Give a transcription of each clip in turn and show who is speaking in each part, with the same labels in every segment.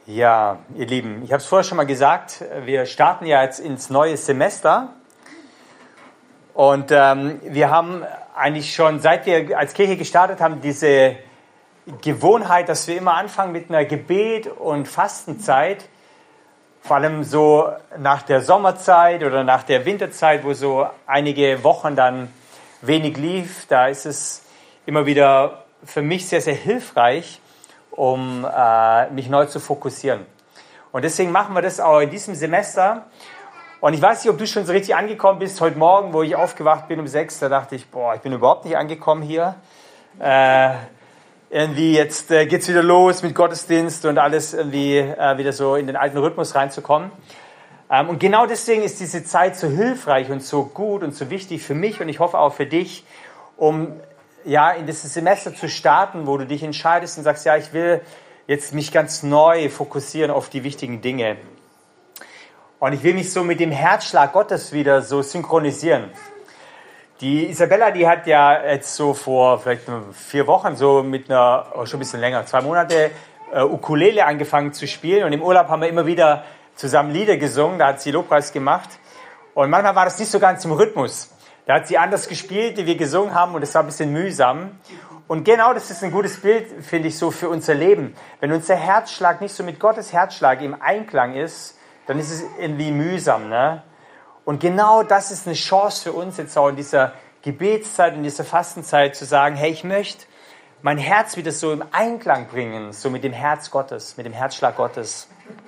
Speaker 1: Ja, ihr Lieben, ich habe es vorher schon mal gesagt, wir starten ja jetzt ins neue Semester und wir haben eigentlich schon, seit wir als Kirche gestartet haben, diese Gewohnheit, dass wir immer anfangen mit einer Gebet- und Fastenzeit, vor allem so nach der Sommerzeit oder nach der Winterzeit, wo so einige Wochen dann wenig lief. Da ist es immer wieder für mich sehr, sehr hilfreich, um mich neu zu fokussieren. Und deswegen machen wir das auch in diesem Semester. Und ich weiß nicht, ob du schon so richtig angekommen bist. Heute Morgen, wo ich aufgewacht bin um 6, da dachte ich, ich bin überhaupt nicht angekommen hier. Irgendwie jetzt geht's wieder los mit Gottesdienst und alles irgendwie wieder so in den alten Rhythmus reinzukommen. Und genau deswegen ist diese Zeit so hilfreich und so gut und so wichtig für mich und ich hoffe auch für dich, um in dieses Semester zu starten, wo du dich entscheidest und sagst, ich will jetzt mich ganz neu fokussieren auf die wichtigen Dinge. Und ich will mich so mit dem Herzschlag Gottes wieder so synchronisieren. Die Isabella, die hat ja jetzt so vor vielleicht 4 Wochen so mit schon ein bisschen länger, 2 Monate Ukulele angefangen zu spielen. Und im Urlaub haben wir immer wieder zusammen Lieder gesungen, da hat sie Lobpreis gemacht. Und manchmal war das nicht so ganz im Rhythmus. Da hat sie anders gespielt, die wir gesungen haben, und es war ein bisschen mühsam. Und genau das ist ein gutes Bild, finde ich, so für unser Leben. Wenn unser Herzschlag nicht so mit Gottes Herzschlag im Einklang ist, dann ist es irgendwie mühsam, ne? Und genau das ist eine Chance für uns jetzt auch in dieser Gebetszeit, in dieser Fastenzeit zu sagen, hey, ich möchte mein Herz wieder so im Einklang bringen, so mit dem Herz Gottes, mit dem Herzschlag Gottes.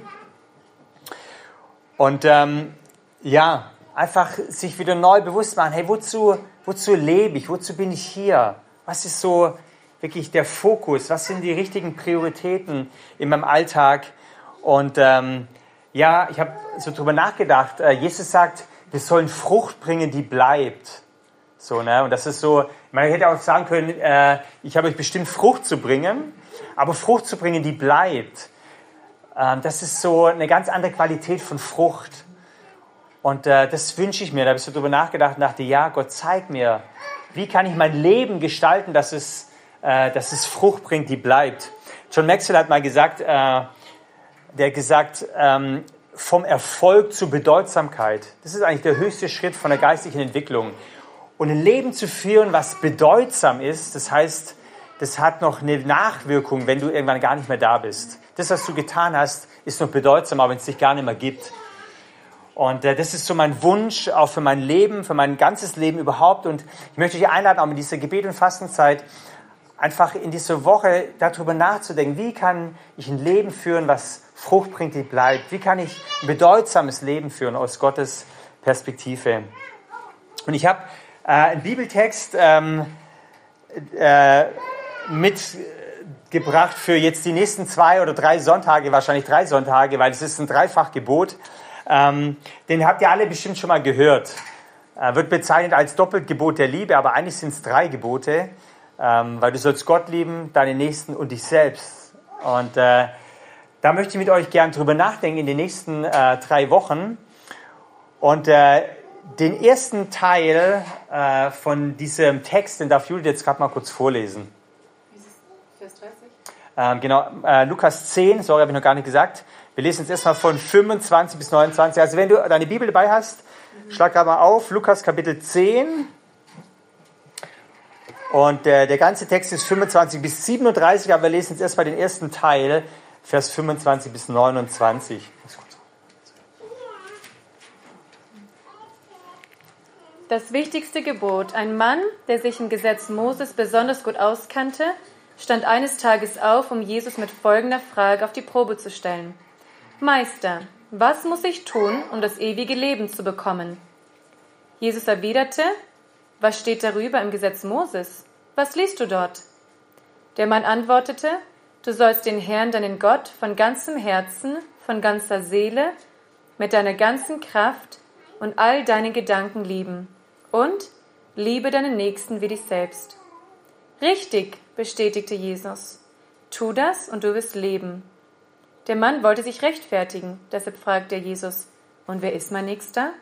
Speaker 1: Und einfach sich wieder neu bewusst machen, hey, wozu lebe ich, wozu bin ich hier? Was ist so wirklich der Fokus? Was sind die richtigen Prioritäten in meinem Alltag? Und ich habe so drüber nachgedacht. Jesus sagt, wir sollen Frucht bringen, die bleibt. So, ne? Und das ist so, man hätte auch sagen können, ich habe euch bestimmt Frucht zu bringen, aber Frucht zu bringen, die bleibt. Das ist so eine ganz andere Qualität von Frucht. Und das wünsche ich mir. Da habe ich so drüber nachgedacht und dachte, Gott, zeig mir, wie kann ich mein Leben gestalten, dass es Frucht bringt, die bleibt. John Maxwell hat mal gesagt, vom Erfolg zur Bedeutsamkeit. Das ist eigentlich der höchste Schritt von der geistlichen Entwicklung. Und ein Leben zu führen, was bedeutsam ist, das heißt, das hat noch eine Nachwirkung, wenn du irgendwann gar nicht mehr da bist. Das, was du getan hast, ist noch bedeutsam, aber wenn es dich gar nicht mehr gibt. Und das ist so mein Wunsch, auch für mein Leben, für mein ganzes Leben überhaupt. Und ich möchte dich einladen, auch mit dieser Gebet- und Fastenzeit, einfach in dieser Woche darüber nachzudenken, wie kann ich ein Leben führen, was Frucht bringt, die bleibt? Wie kann ich ein bedeutsames Leben führen aus Gottes Perspektive? Und ich habe einen Bibeltext mitgebracht für jetzt die nächsten 2 oder 3 Sonntage, wahrscheinlich 3 Sonntage, weil es ist ein Dreifachgebot. Den habt ihr alle bestimmt schon mal gehört. Wird bezeichnet als Doppelgebot der Liebe, aber eigentlich sind es 3 Gebote, weil du sollst Gott lieben, deinen Nächsten und dich selbst. Und da möchte ich mit euch gern drüber nachdenken in den nächsten 3 Wochen. Und den ersten Teil von diesem Text, den darf Judith jetzt gerade mal kurz vorlesen.
Speaker 2: Vers 30?
Speaker 1: Lukas 10, sorry, habe ich noch gar nicht gesagt. Wir lesen jetzt erstmal von 25 bis 29. Also wenn du deine Bibel dabei hast, schlag gerade mal auf, Lukas Kapitel 10. Und der ganze Text ist 25 bis 37, aber wir lesen jetzt erstmal den ersten Teil, Vers 25 bis 29.
Speaker 2: Das wichtigste Gebot. Ein Mann, der sich im Gesetz Moses besonders gut auskannte, stand eines Tages auf, um Jesus mit folgender Frage auf die Probe zu stellen. Meister, was muss ich tun, um das ewige Leben zu bekommen? Jesus erwiderte, was steht darüber im Gesetz Moses? Was liest du dort? Der Mann antwortete, du sollst den Herrn, deinen Gott, von ganzem Herzen, von ganzer Seele, mit deiner ganzen Kraft und all deinen Gedanken lieben. Und liebe deinen Nächsten wie dich selbst. Richtig, bestätigte Jesus. Tu das und du wirst leben. Der Mann wollte sich rechtfertigen, deshalb fragte er Jesus, und wer ist mein Nächster?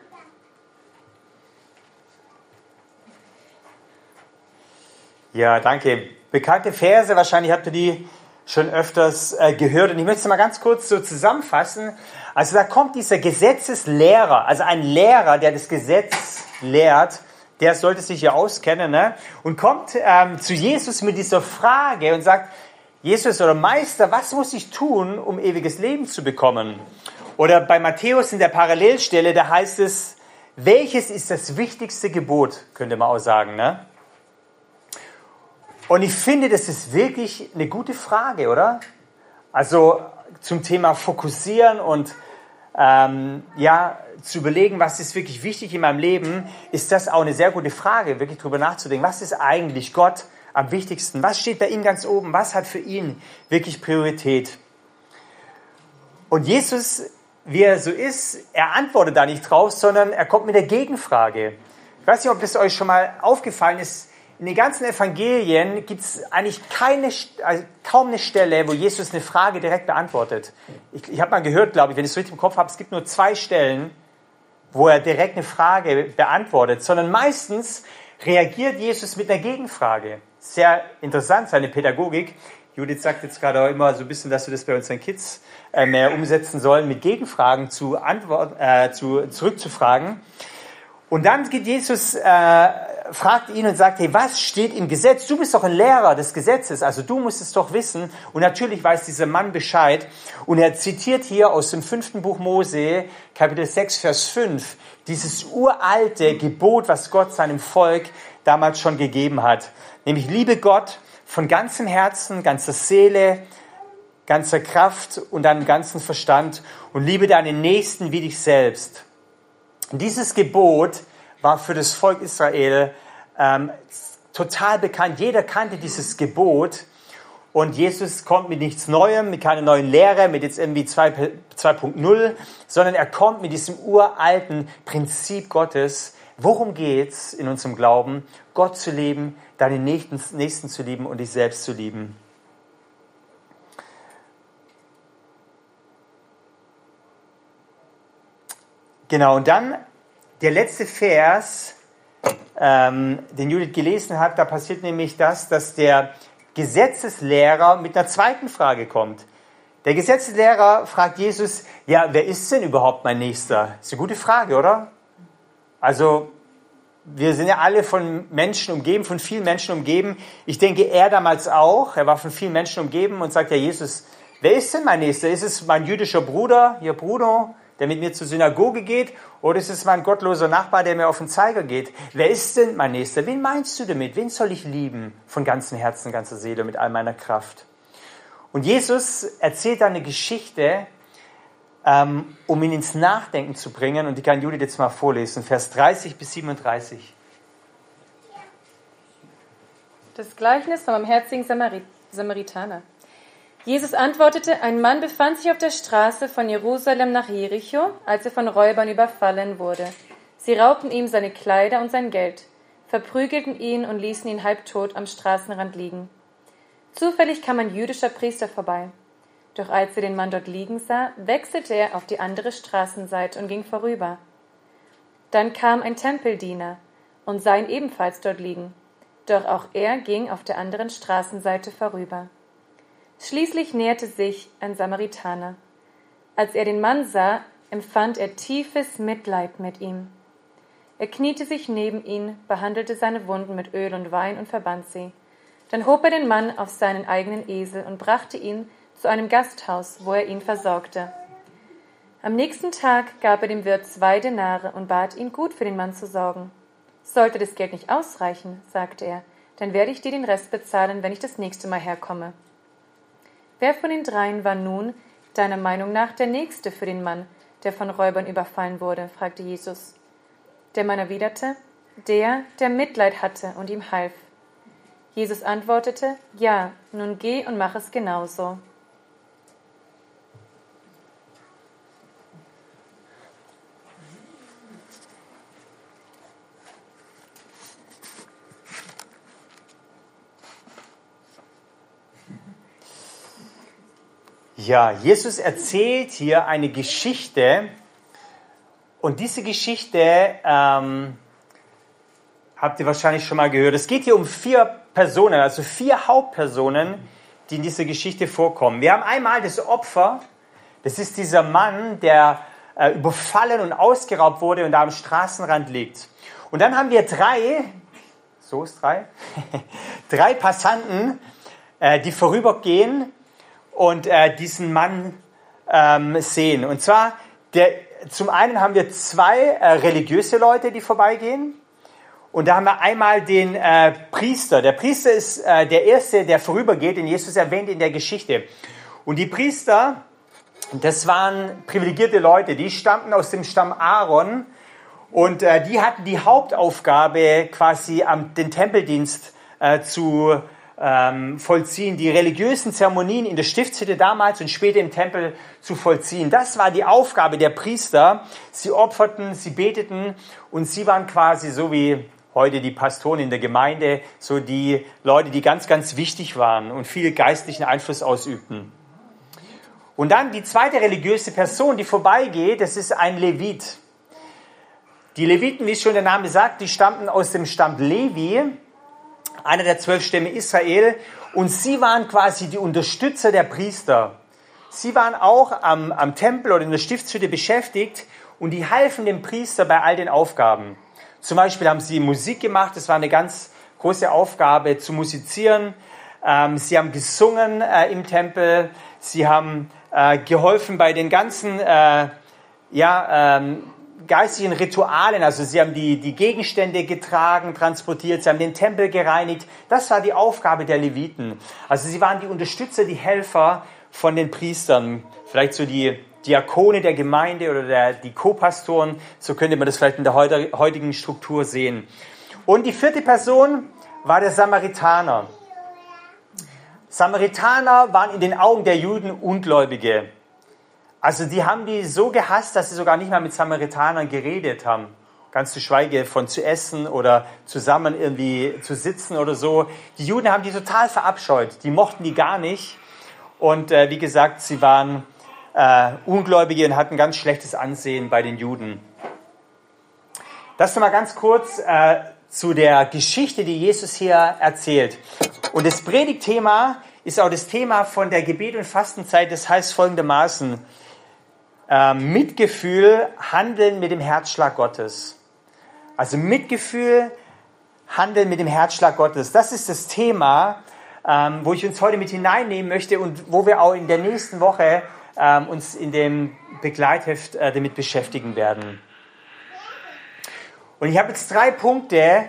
Speaker 1: Ja, danke. Bekannte Verse, wahrscheinlich habt ihr die schon öfters gehört. Und ich möchte es mal ganz kurz so zusammenfassen. Also da kommt dieser Gesetzeslehrer, also ein Lehrer, der das Gesetz lehrt, der sollte sich ja auskennen, ne? Und kommt zu Jesus mit dieser Frage und sagt, Jesus oder Meister, was muss ich tun, um ewiges Leben zu bekommen? Oder bei Matthäus in der Parallelstelle, da heißt es, welches ist das wichtigste Gebot, könnte man auch sagen, ne? Und ich finde, das ist wirklich eine gute Frage, oder? Also zum Thema Fokussieren und zu überlegen, was ist wirklich wichtig in meinem Leben, ist das auch eine sehr gute Frage, wirklich drüber nachzudenken. Was ist eigentlich Gott am wichtigsten? Was steht bei ihm ganz oben? Was hat für ihn wirklich Priorität? Und Jesus, wie er so ist, er antwortet da nicht drauf, sondern er kommt mit der Gegenfrage. Ich weiß nicht, ob das euch schon mal aufgefallen ist. In den ganzen Evangelien gibt es eigentlich kaum eine Stelle, wo Jesus eine Frage direkt beantwortet. Ich habe mal gehört, glaube ich, wenn ich es richtig im Kopf habe, es gibt nur 2 Stellen, wo er direkt eine Frage beantwortet, sondern meistens reagiert Jesus mit einer Gegenfrage. Sehr interessant, seine Pädagogik. Judith sagt jetzt gerade auch immer so ein bisschen, dass wir das bei unseren Kids mehr umsetzen sollen, mit Gegenfragen zurückzufragen. Und dann geht Jesus, fragt ihn und sagt, hey, was steht im Gesetz? Du bist doch ein Lehrer des Gesetzes, also du musst es doch wissen. Und natürlich weiß dieser Mann Bescheid. Und er zitiert hier aus dem 5. Buch Mose, Kapitel 6, Vers 5, dieses uralte Gebot, was Gott seinem Volk damals schon gegeben hat. Nämlich, liebe Gott von ganzem Herzen, ganzer Seele, ganzer Kraft und deinem ganzen Verstand und liebe deinen Nächsten wie dich selbst. Und dieses Gebot war für das Volk Israel total bekannt. Jeder kannte dieses Gebot. Und Jesus kommt mit nichts Neuem, mit keiner neuen Lehre, mit jetzt irgendwie 2.0, sondern er kommt mit diesem uralten Prinzip Gottes. Worum geht's in unserem Glauben? Gott zu lieben, deinen Nächsten zu lieben und dich selbst zu lieben. Genau, und dann der letzte Vers, den Judith gelesen hat, da passiert nämlich das, dass der Gesetzeslehrer mit einer zweiten Frage kommt. Der Gesetzeslehrer fragt Jesus, ja, wer ist denn überhaupt mein Nächster? Das ist eine gute Frage, oder? Also, wir sind ja alle von Menschen umgeben, von vielen Menschen umgeben. Ich denke, er damals auch. Er war von vielen Menschen umgeben und sagt, ja, Jesus, wer ist denn mein Nächster? Ist es mein jüdischer Bruder, hier Bruno, der mit mir zur Synagoge geht? Oder ist es mein gottloser Nachbar, der mir auf den Zeiger geht? Wer ist denn mein Nächster? Wen meinst du damit? Wen soll ich lieben? Von ganzem Herzen, ganzer Seele, mit all meiner Kraft. Und Jesus erzählt dann eine Geschichte, um ihn ins Nachdenken zu bringen. Und die kann Judith jetzt mal vorlesen, Vers 30 bis 37.
Speaker 2: Das Gleichnis vom barmherzigen Samaritaner. Jesus antwortete, ein Mann befand sich auf der Straße von Jerusalem nach Jericho, als er von Räubern überfallen wurde. Sie raubten ihm seine Kleider und sein Geld, verprügelten ihn und ließen ihn halbtot am Straßenrand liegen. Zufällig kam ein jüdischer Priester vorbei. Doch als er den Mann dort liegen sah, wechselte er auf die andere Straßenseite und ging vorüber. Dann kam ein Tempeldiener und sah ihn ebenfalls dort liegen. Doch auch er ging auf der anderen Straßenseite vorüber. Schließlich näherte sich ein Samaritaner. Als er den Mann sah, empfand er tiefes Mitleid mit ihm. Er kniete sich neben ihn, behandelte seine Wunden mit Öl und Wein und verband sie. Dann hob er den Mann auf seinen eigenen Esel und brachte ihn zu einem Gasthaus, wo er ihn versorgte. Am nächsten Tag gab er dem Wirt 2 Denare und bat ihn, gut für den Mann zu sorgen. Sollte das Geld nicht ausreichen, sagte er, dann werde ich dir den Rest bezahlen, wenn ich das nächste Mal herkomme. Wer von den dreien war nun, deiner Meinung nach, der Nächste für den Mann, der von Räubern überfallen wurde? Fragte Jesus. Der Mann erwiderte, der Mitleid hatte und ihm half. Jesus antwortete, ja, nun geh und mach es genauso.
Speaker 1: Ja, Jesus erzählt hier eine Geschichte und diese Geschichte habt ihr wahrscheinlich schon mal gehört. Es geht hier um 4 Personen, also 4 Hauptpersonen, die in dieser Geschichte vorkommen. Wir haben einmal das Opfer, das ist dieser Mann, der überfallen und ausgeraubt wurde und da am Straßenrand liegt. Und dann haben wir drei Passanten, die vorübergehen und diesen Mann sehen. Und zwar, zum einen haben wir zwei religiöse Leute, die vorbeigehen. Und da haben wir einmal den Priester. Der Priester ist der Erste, der vorübergeht, den Jesus erwähnt in der Geschichte. Und die Priester, das waren privilegierte Leute, die stammten aus dem Stamm Aaron und die hatten die Hauptaufgabe, quasi den Tempeldienst zu vollziehen, die religiösen Zeremonien in der Stiftshütte damals und später im Tempel zu vollziehen. Das war die Aufgabe der Priester. Sie opferten, sie beteten und sie waren quasi so wie heute die Pastoren in der Gemeinde, so die Leute, die ganz, ganz wichtig waren und viel geistlichen Einfluss ausübten. Und dann die zweite religiöse Person, die vorbeigeht, das ist ein Levit. Die Leviten, wie schon der Name sagt, die stammten aus dem Stamm Levi, einer der 12 Stämme Israel, und sie waren quasi die Unterstützer der Priester. Sie waren auch am Tempel oder in der Stiftshütte beschäftigt und die halfen dem Priester bei all den Aufgaben. Zum Beispiel haben sie Musik gemacht, das war eine ganz große Aufgabe, zu musizieren. Sie haben gesungen im Tempel, sie haben geholfen bei den ganzen geistigen Ritualen. Also sie haben die Gegenstände getragen, transportiert, sie haben den Tempel gereinigt. Das war die Aufgabe der Leviten. Also sie waren die Unterstützer, die Helfer von den Priestern. Vielleicht so die Diakone der Gemeinde oder die Co-Pastoren. So könnte man das vielleicht in der heutigen Struktur sehen. Und die vierte Person war der Samaritaner. Samaritaner waren in den Augen der Juden Ungläubige. Also die haben die so gehasst, dass sie sogar nicht mal mit Samaritanern geredet haben. Ganz zu schweigen von zu essen oder zusammen irgendwie zu sitzen oder so. Die Juden haben die total verabscheut. Die mochten die gar nicht. Und wie gesagt, sie waren Ungläubige und hatten ganz schlechtes Ansehen bei den Juden. Das nochmal ganz kurz zu der Geschichte, die Jesus hier erzählt. Und das Predigtthema ist auch das Thema von der Gebet- und Fastenzeit. Das heißt folgendermaßen: Mitgefühl, Handeln mit dem Herzschlag Gottes. Also Mitgefühl, Handeln mit dem Herzschlag Gottes. Das ist das Thema, wo ich uns heute mit hineinnehmen möchte und wo wir auch in der nächsten Woche uns in dem Begleitheft damit beschäftigen werden. Und ich habe jetzt 3 Punkte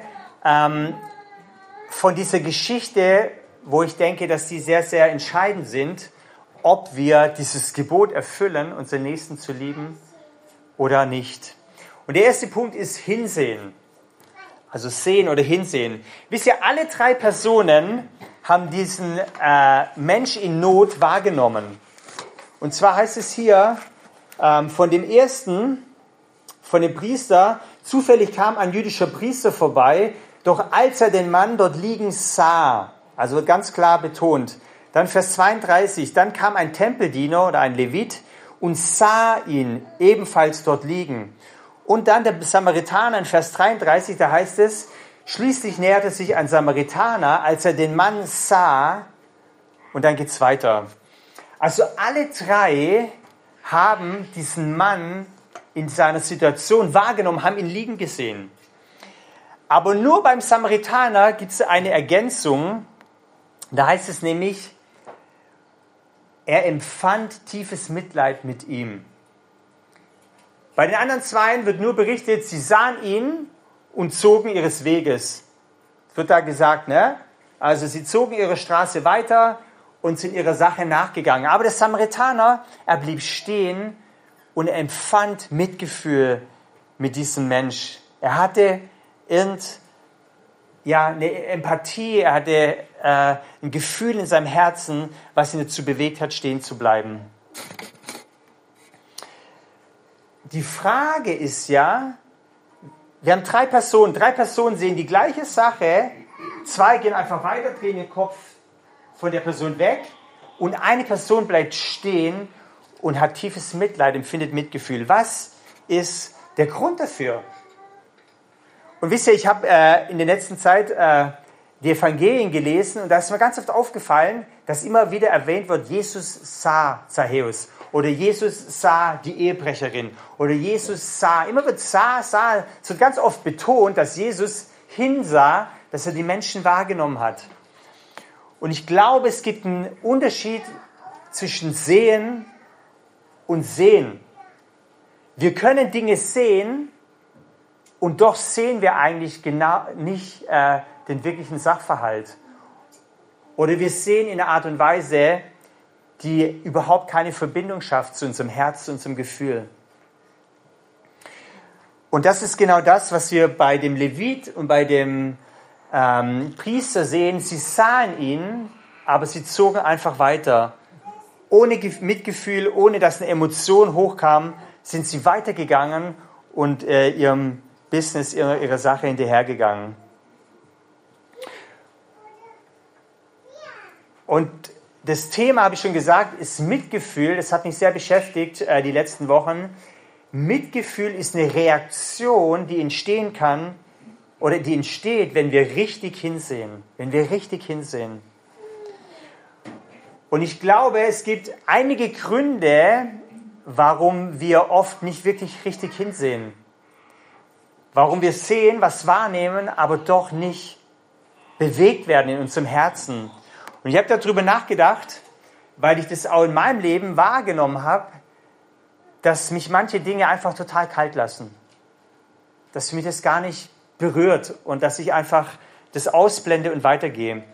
Speaker 1: von dieser Geschichte, wo ich denke, dass die sehr, sehr entscheidend sind, ob wir dieses Gebot erfüllen, unseren Nächsten zu lieben oder nicht. Und der erste Punkt ist Hinsehen. Also sehen oder hinsehen. Wisst ihr, alle 3 Personen haben diesen Mensch in Not wahrgenommen. Und zwar heißt es hier von dem ersten, von dem Priester: Zufällig kam ein jüdischer Priester vorbei, doch als er den Mann dort liegen sah, also ganz klar betont, dann Vers 32, dann kam ein Tempeldiener oder ein Levit und sah ihn ebenfalls dort liegen. Und dann der Samaritaner in Vers 33, da heißt es: Schließlich näherte sich ein Samaritaner, als er den Mann sah, und dann geht's weiter. Also alle 3 haben diesen Mann in seiner Situation wahrgenommen, haben ihn liegen gesehen. Aber nur beim Samaritaner gibt es eine Ergänzung. Da heißt es nämlich, er empfand tiefes Mitleid mit ihm. Bei den anderen 2 wird nur berichtet, sie sahen ihn und zogen ihres Weges. Wird da gesagt, ne? Also sie zogen ihre Straße weiter und sind ihrer Sache nachgegangen. Aber der Samaritaner, er blieb stehen und er empfand Mitgefühl mit diesem Mensch. Er hatte eine Empathie, er hatte ein Gefühl in seinem Herzen, was ihn dazu bewegt hat, stehen zu bleiben. Die Frage ist ja, wir haben 3 Personen. 3 Personen sehen die gleiche Sache. 2 gehen einfach weiter, drehen den Kopf von der Person weg. Und eine Person bleibt stehen und hat tiefes Mitleid, empfindet Mitgefühl. Was ist der Grund dafür? Und wisst ihr, ich habe in der letzten Zeit die Evangelien gelesen und da ist mir ganz oft aufgefallen, dass immer wieder erwähnt wird, Jesus sah Zachäus oder Jesus sah die Ehebrecherin oder Jesus sah, immer wird sah, es wird ganz oft betont, dass Jesus hinsah, dass er die Menschen wahrgenommen hat. Und ich glaube, es gibt einen Unterschied zwischen sehen und sehen. Wir können Dinge sehen und doch sehen wir eigentlich genau nicht den wirklichen Sachverhalt. Oder wir sehen in einer Art und Weise, die überhaupt keine Verbindung schafft zu unserem Herz, zu unserem Gefühl. Und das ist genau das, was wir bei dem Levit und bei dem Priester sehen. Sie sahen ihn, aber sie zogen einfach weiter. Ohne Mitgefühl, ohne dass eine Emotion hochkam, sind sie weitergegangen und ihrem Business, ihrer Sache hinterhergegangen. Und das Thema, habe ich schon gesagt, ist Mitgefühl. Das hat mich sehr beschäftigt die letzten Wochen. Mitgefühl ist eine Reaktion, die entstehen kann oder die entsteht, wenn wir richtig hinsehen. Wenn wir richtig hinsehen. Und ich glaube, es gibt einige Gründe, warum wir oft nicht wirklich richtig hinsehen. Warum wir sehen, was wahrnehmen, aber doch nicht bewegt werden in unserem Herzen. Und ich habe darüber nachgedacht, weil ich das auch in meinem Leben wahrgenommen habe, dass mich manche Dinge einfach total kalt lassen. Dass mich das gar nicht berührt und dass ich einfach das ausblende und weitergehe.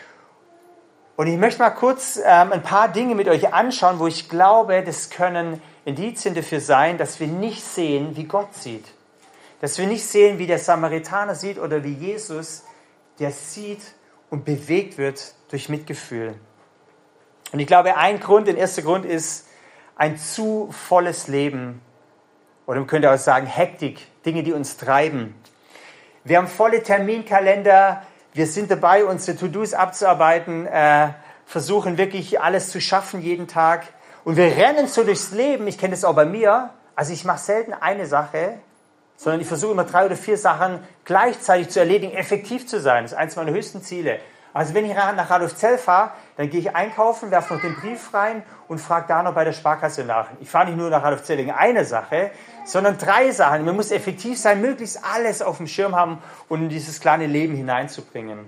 Speaker 1: Und ich möchte mal kurz ein paar Dinge mit euch anschauen, wo ich glaube, das können Indizien dafür sein, dass wir nicht sehen, wie Gott sieht. Dass wir nicht sehen, wie der Samaritaner sieht oder wie Jesus, der sieht und bewegt wird durch Mitgefühl. Und ich glaube, der erste Grund ist ein zu volles Leben. Oder man könnte auch sagen Hektik, Dinge, die uns treiben. Wir haben volle Terminkalender, wir sind dabei, unsere To-Dos abzuarbeiten, versuchen wirklich alles zu schaffen jeden Tag. Und wir rennen so durchs Leben, ich kenne das auch bei mir, also ich mache selten eine Sache, sondern ich versuche immer 3 oder 4 Sachen gleichzeitig zu erledigen, effektiv zu sein. Das ist eines meiner höchsten Ziele. Also wenn ich nach Radolfzell fahre, dann gehe ich einkaufen, werfe noch den Brief rein und frage da noch bei der Sparkasse nach. Ich fahre nicht nur nach Radolfzell wegen einer Sache, sondern 3 Sachen. Man muss effektiv sein, möglichst alles auf dem Schirm haben und in dieses kleine Leben hineinzubringen.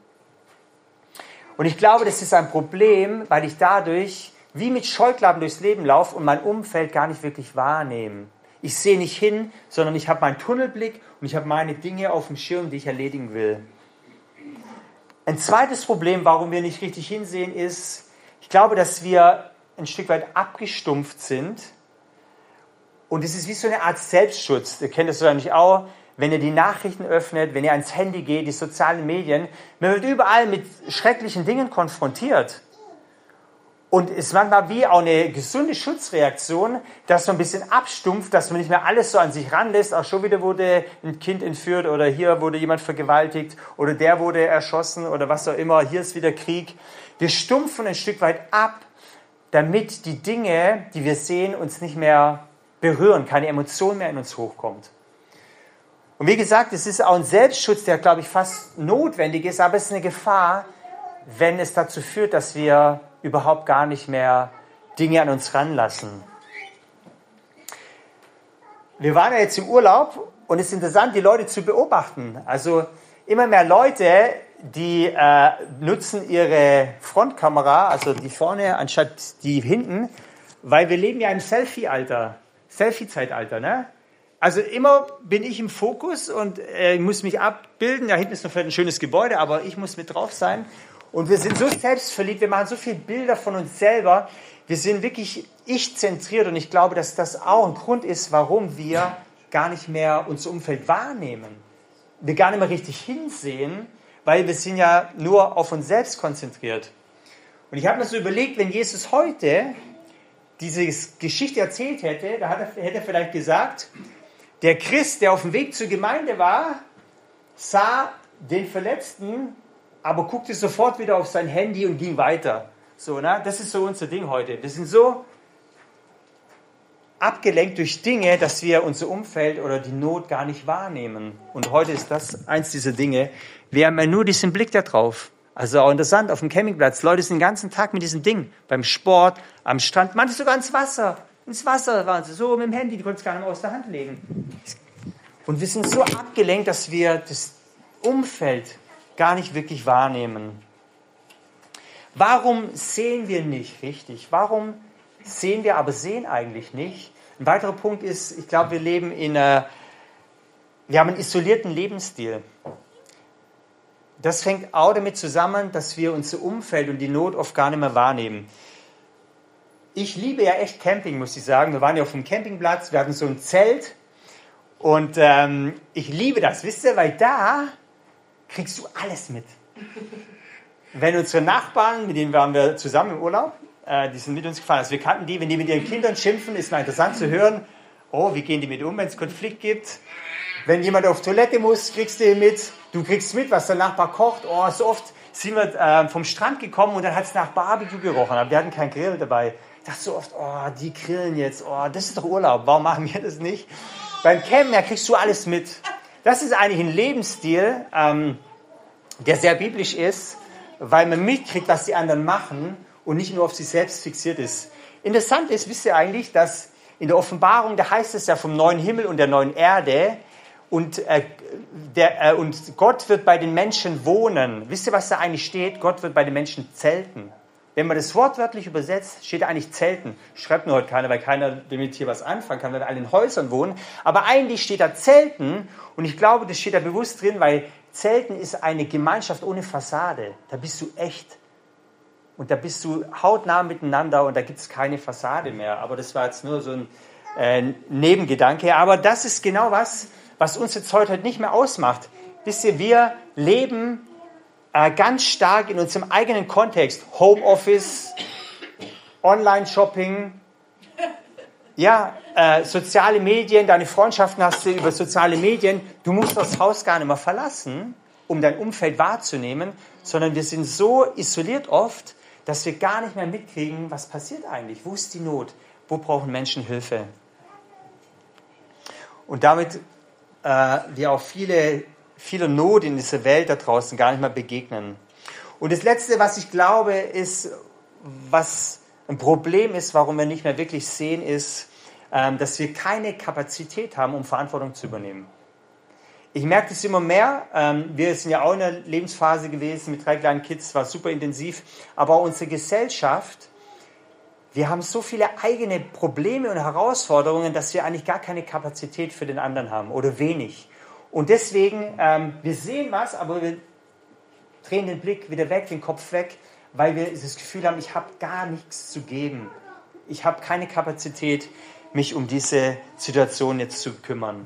Speaker 1: Und ich glaube, das ist ein Problem, weil ich dadurch wie mit Scheuklappen durchs Leben laufe und mein Umfeld gar nicht wirklich wahrnehme. Ich sehe nicht hin, sondern ich habe meinen Tunnelblick und ich habe meine Dinge auf dem Schirm, die ich erledigen will. Ein zweites Problem, warum wir nicht richtig hinsehen, ist, ich glaube, dass wir ein Stück weit abgestumpft sind. Und es ist wie so eine Art Selbstschutz. Ihr kennt das wahrscheinlich auch, wenn ihr die Nachrichten öffnet, wenn ihr ans Handy geht, die sozialen Medien. Man wird überall mit schrecklichen Dingen konfrontiert. Und es ist manchmal wie auch eine gesunde Schutzreaktion, dass man ein bisschen abstumpft, dass man nicht mehr alles so an sich ranlässt. Auch schon wieder wurde ein Kind entführt oder hier wurde jemand vergewaltigt oder der wurde erschossen oder was auch immer. Hier ist wieder Krieg. Wir stumpfen ein Stück weit ab, damit die Dinge, die wir sehen, uns nicht mehr berühren, keine Emotion mehr in uns hochkommt. Und wie gesagt, es ist auch ein Selbstschutz, der, glaube ich, fast notwendig ist, aber es ist eine Gefahr, wenn es dazu führt, dass wir überhaupt gar nicht mehr Dinge an uns ranlassen. Wir waren ja jetzt im Urlaub und es ist interessant, die Leute zu beobachten. Also immer mehr Leute, die nutzen ihre Frontkamera, also die vorne anstatt die hinten, weil wir leben ja im Selfie-Zeitalter, ne? Also immer bin ich im Fokus und muss mich abbilden. Da hinten ist noch vielleicht ein schönes Gebäude, aber ich muss mit drauf sein. Und wir sind so selbstverliebt, wir machen so viele Bilder von uns selber. Wir sind wirklich ich-zentriert und ich glaube, dass das auch ein Grund ist, warum wir gar nicht mehr unser Umfeld wahrnehmen. Wir gar nicht mehr richtig hinsehen, weil wir sind ja nur auf uns selbst konzentriert. Und ich habe mir so überlegt, wenn Jesus heute diese Geschichte erzählt hätte, da hätte er vielleicht gesagt, der Christ, der auf dem Weg zur Gemeinde war, sah den Verletzten, aber guckte sofort wieder auf sein Handy und ging weiter. So, ne? Das ist so unser Ding heute. Wir sind so abgelenkt durch Dinge, dass wir unser Umfeld oder die Not gar nicht wahrnehmen. Und heute ist das eins dieser Dinge. Wir haben ja nur diesen Blick da drauf. Also auch interessant, auf dem Campingplatz. Leute sind den ganzen Tag mit diesem Ding. Beim Sport, am Strand, manche sogar ins Wasser. Ins Wasser waren sie so mit dem Handy, die konnten es gar nicht mehr aus der Hand legen. Und wir sind so abgelenkt, dass wir das Umfeld gar nicht wirklich wahrnehmen. Warum sehen wir nicht richtig? Warum sehen wir, aber sehen eigentlich nicht? Ein weiterer Punkt ist, ich glaube, wir haben einen isolierten Lebensstil. Das fängt auch damit zusammen, dass wir unser Umfeld und die Not oft gar nicht mehr wahrnehmen. Ich liebe ja echt Camping, muss ich sagen. Wir waren ja auf dem Campingplatz, wir hatten so ein Zelt und ich liebe das, wisst ihr, weil da kriegst du alles mit. Wenn unsere Nachbarn, mit denen waren wir zusammen im Urlaub, die sind mit uns gefahren, also wir kannten die, wenn die mit ihren Kindern schimpfen, ist mal interessant zu hören, oh, wie gehen die mit um, wenn es Konflikt gibt. Wenn jemand auf Toilette muss, kriegst du ihn mit. Du kriegst mit, was der Nachbar kocht. Oh, so oft sind wir vom Strand gekommen und dann hat es nach Barbecue gerochen, aber wir hatten keinen Grill dabei. Ich dachte so oft, oh, die grillen jetzt, oh, das ist doch Urlaub, warum machen wir das nicht? Beim Campen, ja, kriegst du alles mit. Das ist eigentlich ein Lebensstil, der sehr biblisch ist, weil man mitkriegt, was die anderen machen und nicht nur auf sich selbst fixiert ist. Interessant ist, wisst ihr eigentlich, dass in der Offenbarung, da heißt es ja vom neuen Himmel und der neuen Erde und Gott wird bei den Menschen wohnen. Wisst ihr, was da eigentlich steht? Gott wird bei den Menschen zelten. Wenn man das wortwörtlich übersetzt, steht da eigentlich zelten. Schreibt nur heute keiner, weil keiner damit hier was anfangen kann, weil wir alle in Häusern wohnen. Aber eigentlich steht da zelten und ich glaube, das steht da bewusst drin, weil Zelten ist eine Gemeinschaft ohne Fassade. Da bist du echt. Und da bist du hautnah miteinander und da gibt es keine Fassade mehr. Aber das war jetzt nur so ein Nebengedanke. Aber das ist genau was uns jetzt heute nicht mehr ausmacht. Wisst ihr, wir leben ganz stark in unserem eigenen Kontext. Homeoffice, Online-Shopping, ja, soziale Medien, deine Freundschaften hast du über soziale Medien. Du musst das Haus gar nicht mehr verlassen, um dein Umfeld wahrzunehmen, sondern wir sind so isoliert oft, dass wir gar nicht mehr mitkriegen, was passiert eigentlich. Wo ist die Not? Wo brauchen Menschen Hilfe? Und damit wir auch vieler Not in dieser Welt da draußen gar nicht mehr begegnen. Und das Letzte, was ich glaube, ist, was ein Problem ist, warum wir nicht mehr wirklich sehen, ist, dass wir keine Kapazität haben, um Verantwortung zu übernehmen. Ich merke das immer mehr. Wir sind ja auch in einer Lebensphase gewesen mit 3 kleinen Kids, war super intensiv. Aber auch unsere Gesellschaft, wir haben so viele eigene Probleme und Herausforderungen, dass wir eigentlich gar keine Kapazität für den anderen haben oder wenig. Und deswegen, wir sehen was, aber wir drehen den Blick wieder weg, den Kopf weg, weil wir das Gefühl haben, ich habe gar nichts zu geben. Ich habe keine Kapazität, mich um diese Situation jetzt zu kümmern.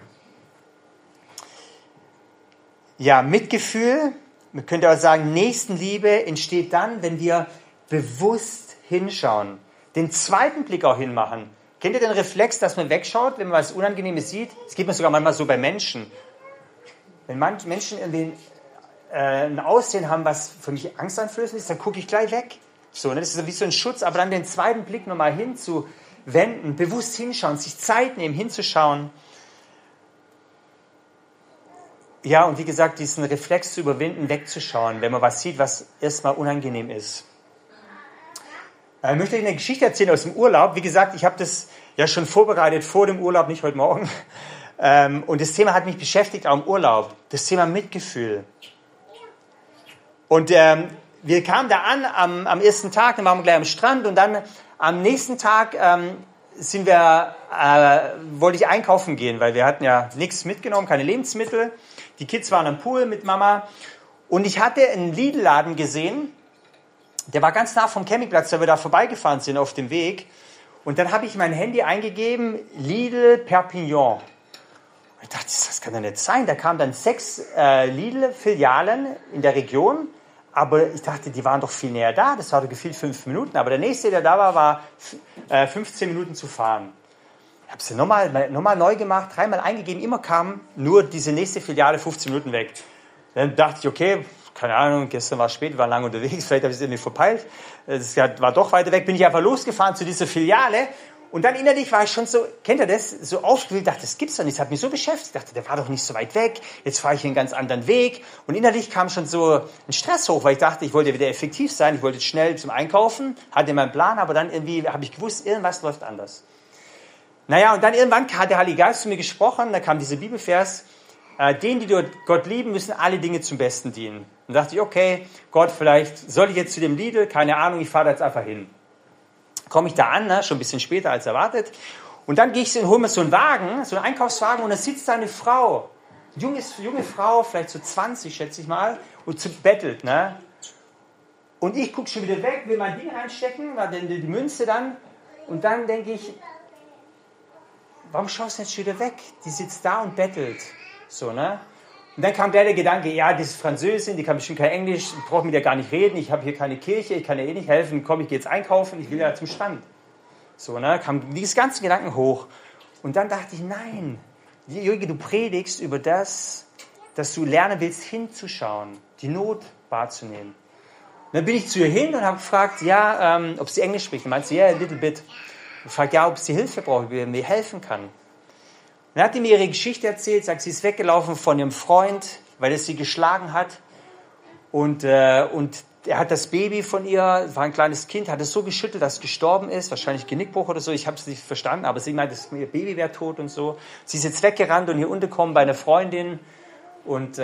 Speaker 1: Ja, Mitgefühl, man könnte auch sagen, Nächstenliebe entsteht dann, wenn wir bewusst hinschauen. Den zweiten Blick auch hinmachen. Kennt ihr den Reflex, dass man wegschaut, wenn man was Unangenehmes sieht? Das geht mir sogar manchmal so bei Menschen. Wenn Menschen irgendwie ein Aussehen haben, was für mich angsteinflößend ist, dann gucke ich gleich weg. So, ne? Das ist wie so ein Schutz, aber dann den zweiten Blick nochmal hinzuwenden, bewusst hinschauen, sich Zeit nehmen, hinzuschauen. Ja, und wie gesagt, diesen Reflex zu überwinden, wegzuschauen, wenn man was sieht, was erstmal unangenehm ist. Ich möchte euch eine Geschichte erzählen aus dem Urlaub. Wie gesagt, ich habe das ja schon vorbereitet vor dem Urlaub, nicht heute Morgen. Und das Thema hat mich beschäftigt, auch im Urlaub. Das Thema Mitgefühl. Und wir kamen da an am ersten Tag, dann waren wir gleich am Strand und dann am nächsten Tag wollte ich einkaufen gehen, weil wir hatten ja nichts mitgenommen, keine Lebensmittel. Die Kids waren am Pool mit Mama und ich hatte einen Lidl-Laden gesehen, der war ganz nah vom Campingplatz, da wir da vorbeigefahren sind auf dem Weg. Und dann habe ich mein Handy eingegeben, Lidl Perpignan. Ich dachte, das kann doch nicht sein. Da kamen dann 6 Lidl-Filialen in der Region. Aber ich dachte, die waren doch viel näher da. Das war doch gefühlt 5 Minuten. Aber der nächste, der da war 15 Minuten zu fahren. Ich habe es nochmal neu gemacht, 3-mal eingegeben. Immer kam nur diese nächste Filiale 15 Minuten weg. Dann dachte ich, okay, keine Ahnung, gestern war es spät, wir waren lange unterwegs. Vielleicht habe ich es irgendwie verpeilt. Das war doch weiter weg. Bin ich einfach losgefahren zu dieser Filiale. Und dann innerlich war ich schon so, kennt ihr das, so aufgewühlt, dachte, das gibt's doch nicht, das hat mich so beschäftigt. Ich dachte, der war doch nicht so weit weg, jetzt fahre ich einen ganz anderen Weg. Und innerlich kam schon so ein Stress hoch, weil ich dachte, ich wollte wieder effektiv sein, ich wollte jetzt schnell zum Einkaufen, hatte meinen Plan, aber dann irgendwie habe ich gewusst, irgendwas läuft anders. Naja, und dann irgendwann hat der Heilige Geist zu mir gesprochen, da kam dieser Bibelvers, denen, die Gott lieben, müssen alle Dinge zum Besten dienen. Und da dachte ich, okay, Gott, vielleicht soll ich jetzt zu dem Lidl, keine Ahnung, ich fahre da jetzt einfach hin. Komme ich da an, ne, schon ein bisschen später als erwartet. Und dann gehe ich und hole mir so einen Wagen, so einen Einkaufswagen, und da sitzt da eine Frau, junge Frau, vielleicht so 20, schätze ich mal, und bettelt. Ne? Und ich gucke schon wieder weg, will mein Ding reinstecken, die Münze dann, und dann denke ich, warum schaust du jetzt schon wieder weg? Die sitzt da und bettelt. So, ne? Und dann kam der Gedanke, ja, das ist Französin, die kann bestimmt kein Englisch, ich brauche mit der gar nicht reden, ich habe hier keine Kirche, ich kann ihr eh nicht helfen, komm, ich gehe jetzt einkaufen, ich will ja zum Strand. So, ne, kam dieses ganze Gedanken hoch. Und dann dachte ich, nein, Jürgen, du predigst über das, dass du lernen willst, hinzuschauen, die Not wahrzunehmen. Und dann bin ich zu ihr hin und habe gefragt, ja, ob sie Englisch spricht. Und meinte sie, ja, a little bit. Ich fragte, ja, ob sie Hilfe braucht, wie er mir helfen kann. Dann hat sie mir ihre Geschichte erzählt, sagt, sie ist weggelaufen von ihrem Freund, weil er sie geschlagen hat. Und er hat das Baby von ihr, war ein kleines Kind, hat es so geschüttelt, dass es gestorben ist, wahrscheinlich Genickbruch oder so, ich habe es nicht verstanden, aber sie meinte, ihr Baby wäre tot und so. Sie ist jetzt weggerannt und hier untergekommen bei einer Freundin und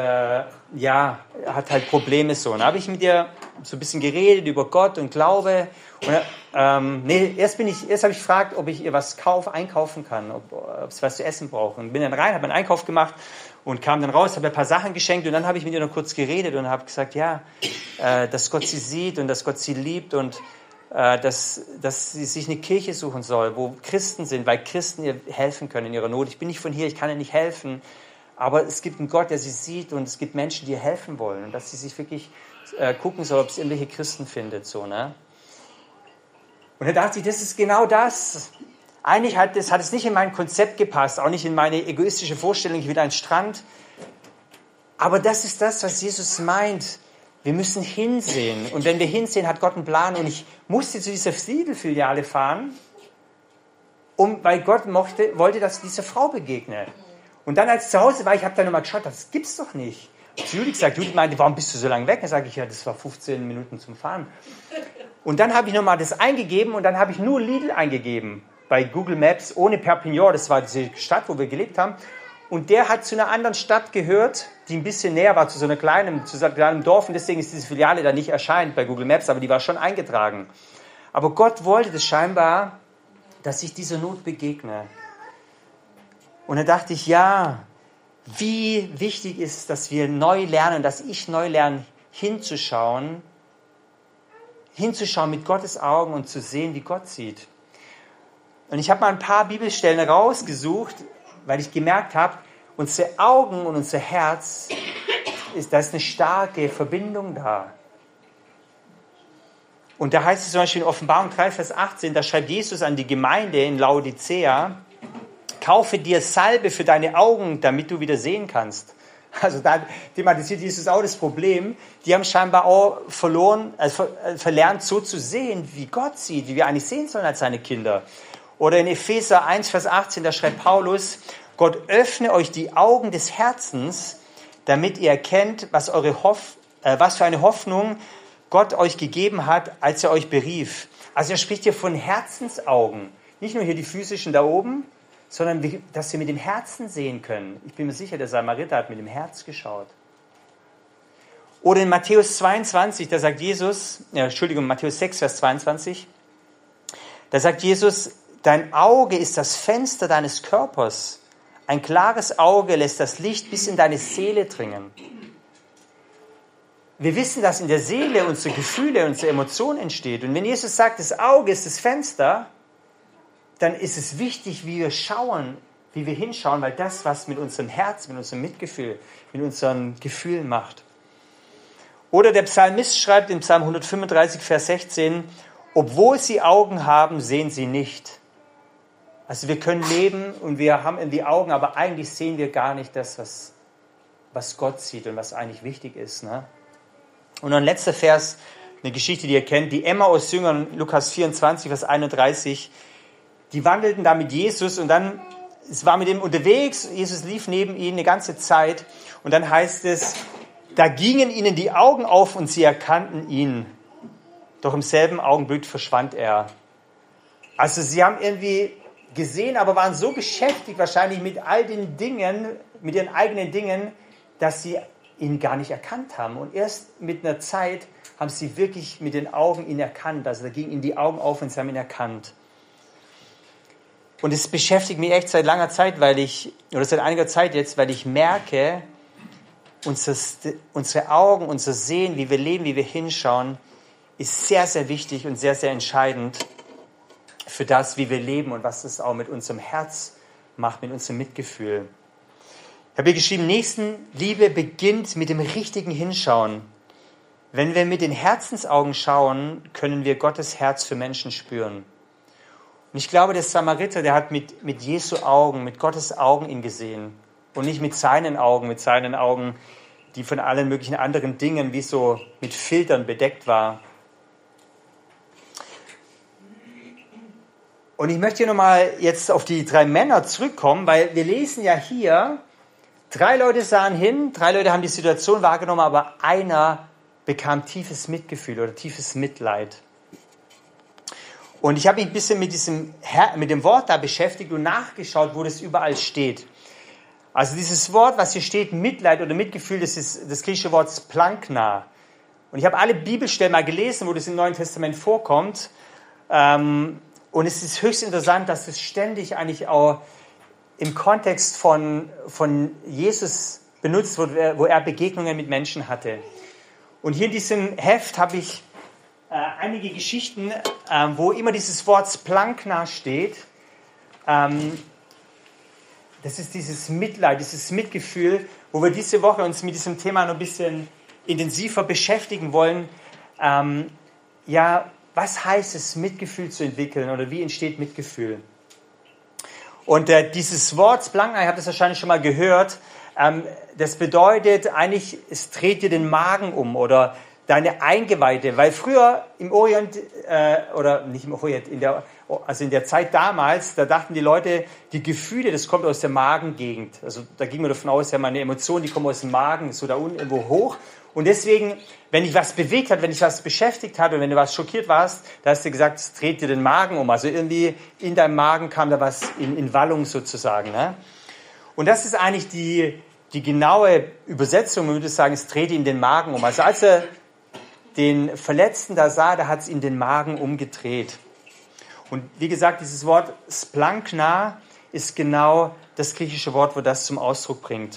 Speaker 1: hat halt Probleme so. Und da habe ich mit ihr so ein bisschen geredet über Gott und Glaube. Und erst habe ich gefragt, ob ich ihr was einkaufen kann, ob sie was zu essen braucht. Und bin dann rein, habe einen Einkauf gemacht und kam dann raus, habe ihr ein paar Sachen geschenkt und dann habe ich mit ihr noch kurz geredet und habe gesagt, ja, dass Gott sie sieht und dass Gott sie liebt und dass sie sich eine Kirche suchen soll, wo Christen sind, weil Christen ihr helfen können in ihrer Not. Ich bin nicht von hier, ich kann ihr nicht helfen, aber es gibt einen Gott, der sie sieht und es gibt Menschen, die ihr helfen wollen und dass sie sich wirklich gucken soll, ob es irgendwelche Christen findet. So, ne? Und da dachte ich, das ist genau das. Eigentlich hat es nicht in mein Konzept gepasst, auch nicht in meine egoistische Vorstellung, ich will einen Strand. Aber das ist das, was Jesus meint. Wir müssen hinsehen. Und wenn wir hinsehen, hat Gott einen Plan. Und ich musste zu dieser Lidl-Filiale fahren, weil Gott wollte, dass ich dieser Frau begegne. Und dann, als ich zu Hause war, ich habe dann nochmal geschaut, das gibt's doch nicht. Zu Judith gesagt, Judith meinte, warum bist du so lange weg? Dann sage ich, ja, das war 15 Minuten zum Fahren. Und dann habe ich nochmal das eingegeben und dann habe ich nur Lidl eingegeben bei Google Maps, ohne Perpignan, das war diese Stadt, wo wir gelebt haben. Und der hat zu einer anderen Stadt gehört, die ein bisschen näher war, zu so einem kleinen Dorf. Und deswegen ist diese Filiale da nicht erscheint bei Google Maps, aber die war schon eingetragen. Aber Gott wollte das scheinbar, dass ich dieser Not begegne. Und dann dachte ich, ja, wie wichtig ist, dass wir neu lernen, dass ich neu lerne, hinzuschauen mit Gottes Augen und zu sehen, wie Gott sieht. Und ich habe mal ein paar Bibelstellen rausgesucht, weil ich gemerkt habe, unsere Augen und unser Herz, da ist eine starke Verbindung da. Und da heißt es zum Beispiel in Offenbarung 3, Vers 18, da schreibt Jesus an die Gemeinde in Laodicea, kaufe dir Salbe für deine Augen, damit du wieder sehen kannst. Also da thematisiert Jesus auch das Problem. Die haben scheinbar auch verlernt, so zu sehen, wie Gott sieht, wie wir eigentlich sehen sollen als seine Kinder. Oder in Epheser 1, Vers 18, da schreibt Paulus, Gott öffne euch die Augen des Herzens, damit ihr erkennt, was für eine Hoffnung Gott euch gegeben hat, als er euch berief. Also er spricht hier von Herzensaugen. Nicht nur hier die physischen da oben, sondern dass wir mit dem Herzen sehen können. Ich bin mir sicher, der Samariter hat mit dem Herz geschaut. Oder in Matthäus 22, da sagt Matthäus 6, Vers 22, da sagt Jesus, dein Auge ist das Fenster deines Körpers. Ein klares Auge lässt das Licht bis in deine Seele dringen. Wir wissen, dass in der Seele unsere Gefühle, unsere Emotionen entstehen. Und wenn Jesus sagt, das Auge ist das Fenster, dann ist es wichtig, wie wir hinschauen, weil das, was mit unserem Herz, mit unserem Mitgefühl, mit unseren Gefühlen macht. Oder der Psalmist schreibt in Psalm 135, Vers 16, obwohl sie Augen haben, sehen sie nicht. Also wir können leben und wir haben irgendwie Augen, aber eigentlich sehen wir gar nicht das, was Gott sieht und was eigentlich wichtig ist. Ne? Und ein letzter Vers, eine Geschichte, die ihr kennt, die Emmaus-Jünger, Lukas 24, Vers 31, die wandelten da mit Jesus und dann, es war mit ihm unterwegs, Jesus lief neben ihnen eine ganze Zeit und dann heißt es, da gingen ihnen die Augen auf und sie erkannten ihn. Doch im selben Augenblick verschwand er. Also sie haben irgendwie gesehen, aber waren so beschäftigt wahrscheinlich mit all den Dingen, mit ihren eigenen Dingen, dass sie ihn gar nicht erkannt haben. Und erst mit einer Zeit haben sie wirklich mit den Augen ihn erkannt. Also da gingen ihnen die Augen auf und sie haben ihn erkannt. Und es beschäftigt mich echt seit langer Zeit, seit einiger Zeit jetzt, weil ich merke, unsere Augen, unser Sehen, wie wir leben, wie wir hinschauen, ist sehr, sehr wichtig und sehr, sehr entscheidend für das, wie wir leben und was es auch mit unserem Herz macht, mit unserem Mitgefühl. Ich habe hier geschrieben, Nächstenliebe beginnt mit dem richtigen Hinschauen. Wenn wir mit den Herzensaugen schauen, können wir Gottes Herz für Menschen spüren. Und ich glaube, der Samariter, der hat mit Jesu Augen, mit Gottes Augen ihn gesehen. Und nicht mit seinen Augen, die von allen möglichen anderen Dingen wie so mit Filtern bedeckt war. Und ich möchte hier nochmal jetzt auf die 3 Männer zurückkommen, weil wir lesen ja hier, 3 Leute sahen hin, 3 Leute haben die Situation wahrgenommen, aber einer bekam tiefes Mitgefühl oder tiefes Mitleid. Und ich habe mich ein bisschen mit dem Wort da beschäftigt und nachgeschaut, wo das überall steht. Also dieses Wort, was hier steht, Mitleid oder Mitgefühl, das ist das griechische Wort splankna. Und ich habe alle Bibelstellen mal gelesen, wo das im Neuen Testament vorkommt. Und es ist höchst interessant, dass es ständig eigentlich auch im Kontext von Jesus benutzt wird, wo er Begegnungen mit Menschen hatte. Und hier in diesem Heft habe ich einige Geschichten, wo immer dieses Wort splankna steht. Das ist dieses Mitleid, dieses Mitgefühl, wo wir diese Woche uns mit diesem Thema noch ein bisschen intensiver beschäftigen wollen. Was heißt es, Mitgefühl zu entwickeln oder wie entsteht Mitgefühl? Und dieses Wort splankna, ihr habt das wahrscheinlich schon mal gehört, das bedeutet eigentlich, es dreht dir den Magen um oder deine Eingeweide, weil früher im Orient, oder nicht im Orient, in der Zeit damals, da dachten die Leute, die Gefühle, das kommt aus der Magengegend. Also da ging man davon aus, ja, meine Emotionen, die kommen aus dem Magen, so da unten irgendwo hoch. Und deswegen, wenn dich was bewegt hat, wenn dich was beschäftigt hat und wenn du was schockiert warst, da hast du gesagt, es dreht dir den Magen um. Also irgendwie in deinem Magen kam da was in Wallung sozusagen. Ne? Und das ist eigentlich die genaue Übersetzung, man würde sagen, es dreht ihm den Magen um. Also als er den Verletzten da sah, da hat es ihm den Magen umgedreht. Und wie gesagt, dieses Wort splankna ist genau das griechische Wort, wo das zum Ausdruck bringt.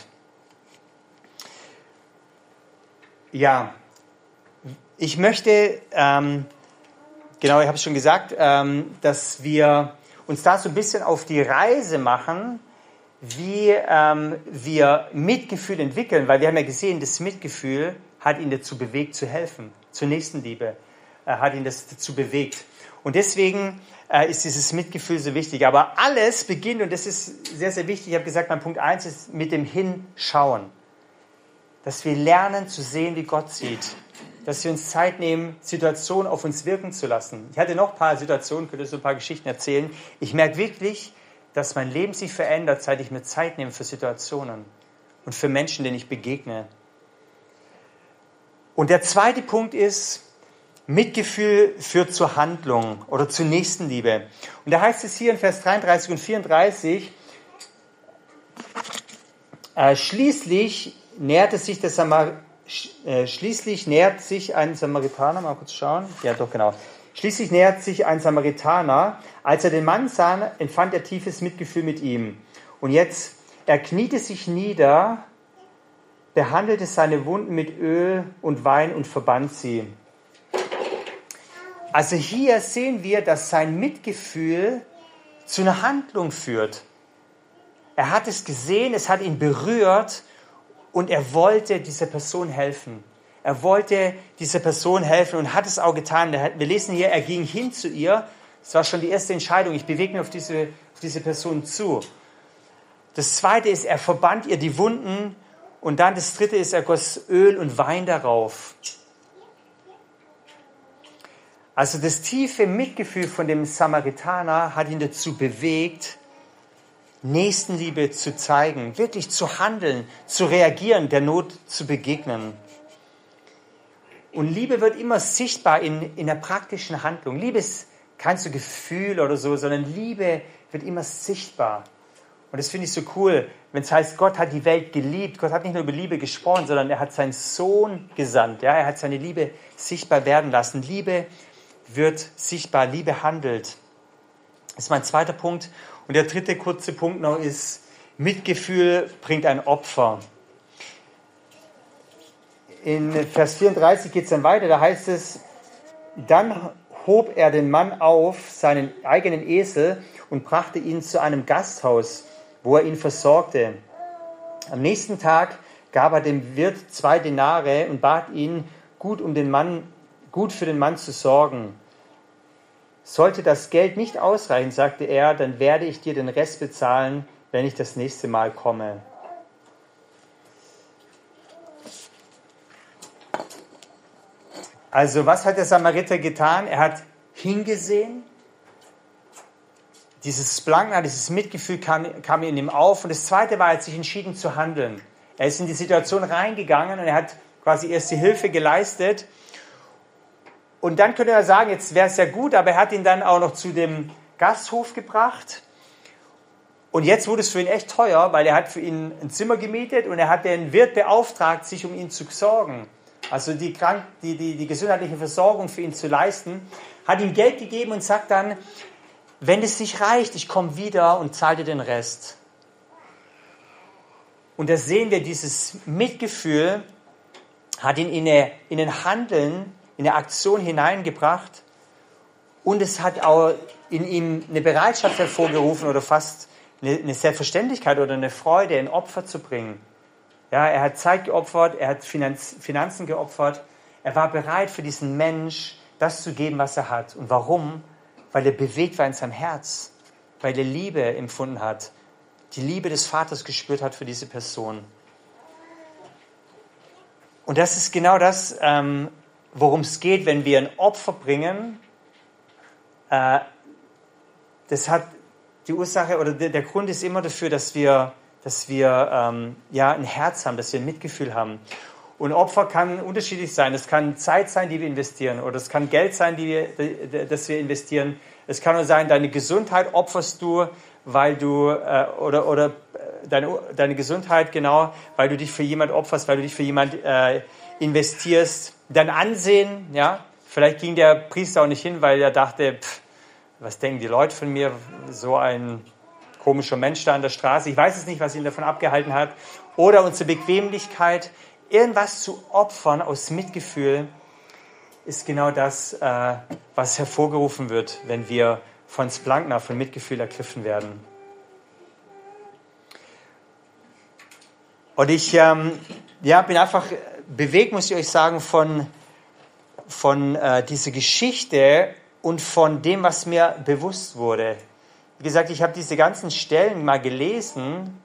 Speaker 1: Ja, ich möchte, ich habe es schon gesagt, dass wir uns da so ein bisschen auf die Reise machen, wie wir Mitgefühl entwickeln, weil wir haben ja gesehen, das Mitgefühl hat ihn dazu bewegt, zu helfen, zur Nächstenliebe, hat ihn das dazu bewegt. Und deswegen ist dieses Mitgefühl so wichtig. Aber alles beginnt, und das ist sehr, sehr wichtig, ich habe gesagt, mein Punkt 1 ist mit dem Hinschauen. Dass wir lernen zu sehen, wie Gott sieht. Dass wir uns Zeit nehmen, Situationen auf uns wirken zu lassen. Ich hatte noch ein paar Situationen, könnte so ein paar Geschichten erzählen. Ich merke wirklich, dass mein Leben sich verändert, seit ich mir Zeit nehme für Situationen und für Menschen, denen ich begegne. Und der zweite Punkt ist, Mitgefühl führt zur Handlung oder zur Nächstenliebe. Und da heißt es hier in Vers 33 und 34, schließlich nähert sich ein Samaritaner, mal kurz schauen, ja doch genau, schließlich nähert sich ein Samaritaner, als er den Mann sah, empfand er tiefes Mitgefühl mit ihm. Und jetzt, er kniete sich nieder, behandelte seine Wunden mit Öl und Wein und verband sie. Also hier sehen wir, dass sein Mitgefühl zu einer Handlung führt. Er hat es gesehen, es hat ihn berührt und er wollte dieser Person helfen. Er wollte dieser Person helfen und hat es auch getan. Wir lesen hier, er ging hin zu ihr. Das war schon die erste Entscheidung. Ich bewege mich auf diese Person zu. Das zweite ist, er verband ihr die Wunden. Und dann das dritte ist, er goss Öl und Wein darauf. Also das tiefe Mitgefühl von dem Samaritaner hat ihn dazu bewegt, Nächstenliebe zu zeigen, wirklich zu handeln, zu reagieren, der Not zu begegnen. Und Liebe wird immer sichtbar in der praktischen Handlung. Liebe ist kein so Gefühl oder so, sondern Liebe wird immer sichtbar. Und das finde ich so cool, wenn es heißt, Gott hat die Welt geliebt. Gott hat nicht nur über Liebe gesprochen, sondern er hat seinen Sohn gesandt. Ja? Er hat seine Liebe sichtbar werden lassen. Liebe wird sichtbar, Liebe handelt. Das ist mein zweiter Punkt. Und der dritte kurze Punkt noch ist, Mitgefühl bringt ein Opfer. In Vers 34 geht es dann weiter, da heißt es, dann hob er den Mann auf, seinen eigenen Esel, und brachte ihn zu einem Gasthaus, wo er ihn versorgte. Am nächsten Tag gab er dem Wirt 2 Denare und bat ihn, gut für den Mann zu sorgen. Sollte das Geld nicht ausreichen, sagte er, dann werde ich dir den Rest bezahlen, wenn ich das nächste Mal komme. Also was hat der Samariter getan? Er hat hingesehen, dieses Splankna, dieses Mitgefühl kam in ihm auf. Und das Zweite war, er hat sich entschieden zu handeln. Er ist in die Situation reingegangen und er hat quasi erste Hilfe geleistet. Und dann könnte er sagen, jetzt wäre es ja gut, aber er hat ihn dann auch noch zu dem Gasthof gebracht. Und jetzt wurde es für ihn echt teuer, weil er hat für ihn ein Zimmer gemietet und er hat den Wirt beauftragt, sich um ihn zu sorgen. Also die gesundheitliche Versorgung für ihn zu leisten, hat ihm Geld gegeben und sagt dann, wenn es nicht reicht, ich komme wieder und zahle dir den Rest. Und da sehen wir, dieses Mitgefühl hat ihn in ein Handeln, in eine Aktion hineingebracht und es hat auch in ihm eine Bereitschaft hervorgerufen oder fast eine Selbstverständlichkeit oder eine Freude, ein Opfer zu bringen. Ja, er hat Zeit geopfert, er hat Finanzen geopfert, er war bereit für diesen Mensch, das zu geben, was er hat. Und warum? Weil er bewegt war in seinem Herz, weil er Liebe empfunden hat, die Liebe des Vaters gespürt hat für diese Person. Und das ist genau das, worum es geht, wenn wir ein Opfer bringen. Das hat die Ursache oder der Grund ist immer dafür, dass wir ein Herz haben, dass wir ein Mitgefühl haben. Und Opfer kann unterschiedlich sein. Es kann Zeit sein, die wir investieren, oder es kann Geld sein, das wir investieren. Es kann nur sein, deine Gesundheit opferst du, weil du oder deine Gesundheit genau, weil du dich für jemand opferst, weil du dich für jemand investierst. Dein Ansehen, ja, vielleicht ging der Priester auch nicht hin, weil er dachte, was denken die Leute von mir, so ein komischer Mensch da an der Straße. Ich weiß es nicht, was ihn davon abgehalten hat. Oder unsere Bequemlichkeit, irgendwas zu opfern aus Mitgefühl, ist genau das, was hervorgerufen wird, wenn wir von Splankna, von Mitgefühl ergriffen werden. Und ich bin einfach bewegt, muss ich euch sagen, von dieser Geschichte und von dem, was mir bewusst wurde. Wie gesagt, ich habe diese ganzen Stellen mal gelesen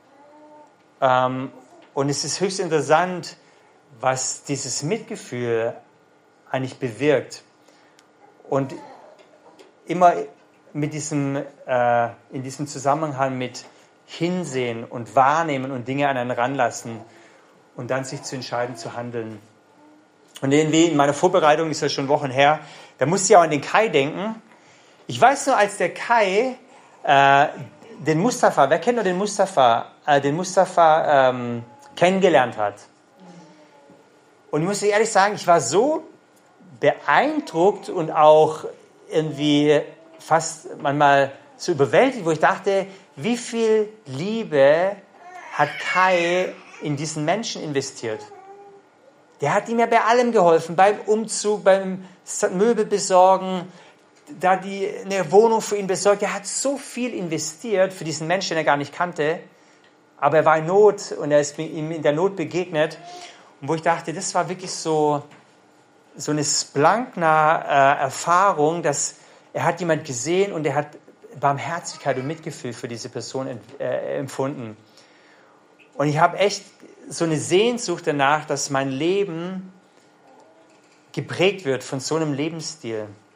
Speaker 1: und es ist höchst interessant, was dieses Mitgefühl eigentlich bewirkt. Und immer mit in diesem Zusammenhang mit Hinsehen und Wahrnehmen und Dinge an einen ranlassen und dann sich zu entscheiden, zu handeln. Und irgendwie in meiner Vorbereitung, ist ja schon Wochen her, da musste ich auch an den Kai denken. Ich weiß nur, als der Kai den Mustafa, wer kennt noch den Mustafa? Kennengelernt hat. Und ich muss ehrlich sagen, ich war so beeindruckt und auch irgendwie fast manchmal so überwältigt, wo ich dachte, wie viel Liebe hat Kai in diesen Menschen investiert. Der hat ihm ja bei allem geholfen, beim Umzug, beim Möbelbesorgen, da eine Wohnung für ihn besorgt. Er hat so viel investiert für diesen Menschen, den er gar nicht kannte, aber er war in Not und er ist ihm in der Not begegnet. Und wo ich dachte, das war wirklich so eine Splankna-Erfahrung, dass er hat jemand gesehen und er hat Barmherzigkeit und Mitgefühl für diese Person empfunden. Und ich habe echt so eine Sehnsucht danach, dass mein Leben geprägt wird von so einem Lebensstil.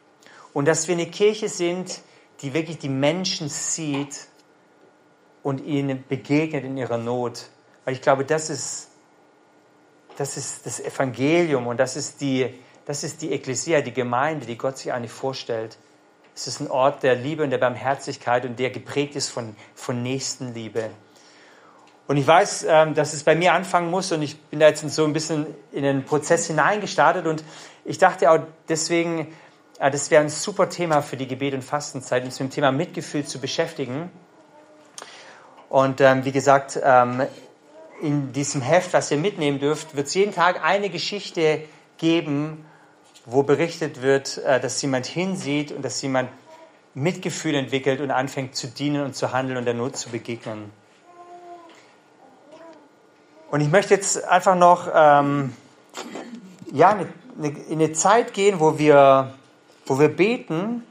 Speaker 1: und dass wir eine Kirche sind, die wirklich die Menschen sieht und ihnen begegnet in ihrer Not. Weil ich glaube, das ist das Evangelium und das ist die Ekklesia, die Gemeinde, die Gott sich eigentlich vorstellt. Es ist ein Ort der Liebe und der Barmherzigkeit und der geprägt ist von Nächstenliebe. Und ich weiß, dass es bei mir anfangen muss und ich bin da jetzt so ein bisschen in den Prozess hineingestartet und ich dachte auch deswegen, das wäre ein super Thema für die Gebet- und Fastenzeit, uns mit dem Thema Mitgefühl zu beschäftigen. Und wie gesagt, in diesem Heft, was ihr mitnehmen dürft, wird es jeden Tag eine Geschichte geben, wo berichtet wird, dass jemand hinsieht und dass jemand Mitgefühl entwickelt und anfängt zu dienen und zu handeln und der Not zu begegnen. Und ich möchte jetzt einfach noch in eine Zeit gehen, wo wir beten